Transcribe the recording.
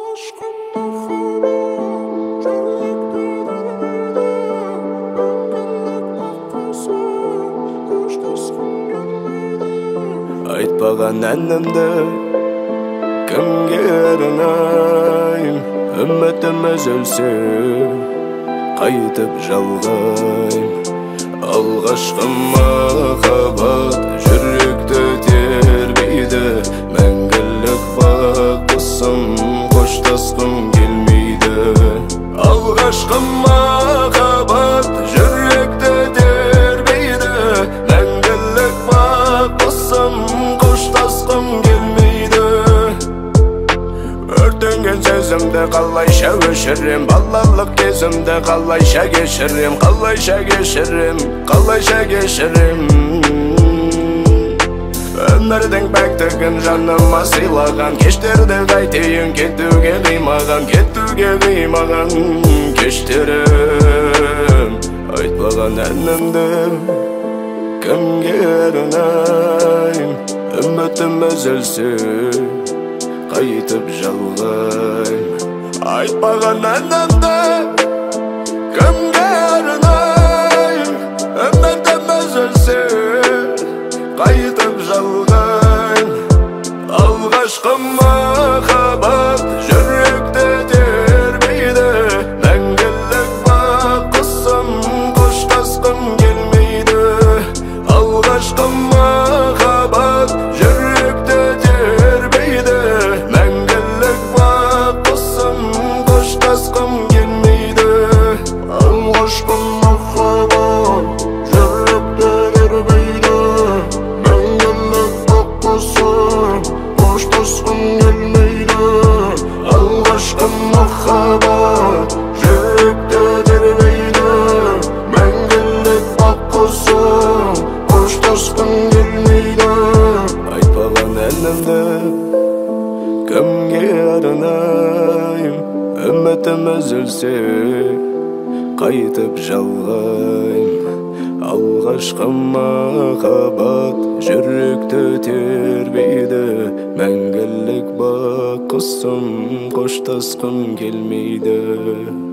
Айтпаған әнімді кімге арнайым, үмітім үзілсе қайтып жалғайым. Алғашқы махаббат жүректі тербейді, мәңгілік бақытсым қоштасқым келмейді. Алғашқы махаббат жүректі тербейді, мәңгілік бақытсым қоштасқым келмейді. Өртенген сезімді қалайша өшірем, балалық кезімді қалайша кешірем, қалайша кешірем. Өмірдің пәктігін жаныма сыйлаған, кештерді қайтейін кетуге қимаған, кештерім. Айтпаған әнімді кімге арнайым, үмітім үзілсе қайтып жалғайым. Айтпаған әнімді кімге арнайым, үмітім үзілсе қайтып жалғайым. Алғашқы махаббат жүректі тербейді, мәңгілік бақытсым қоштасқым келмейді. Алғашқы махаббат жүректі тербейді, мәңгілік бақытсым қоштасқым келмейді. Алғашқы махаббат жүректі тербейді, мәңгілік бақытсым қоштасқым келмейді. Алғашқы махаббат жүректі тербейді, мәңгілік бақытсым қоштасқым келмейді. Айтпаған әнімді кімге арнайым, үмітім үзілсе қайтып жалғайым. Алғашқы махаббат жүректі тербейді, мәңгілік бақытсым қоштасқым келмейді.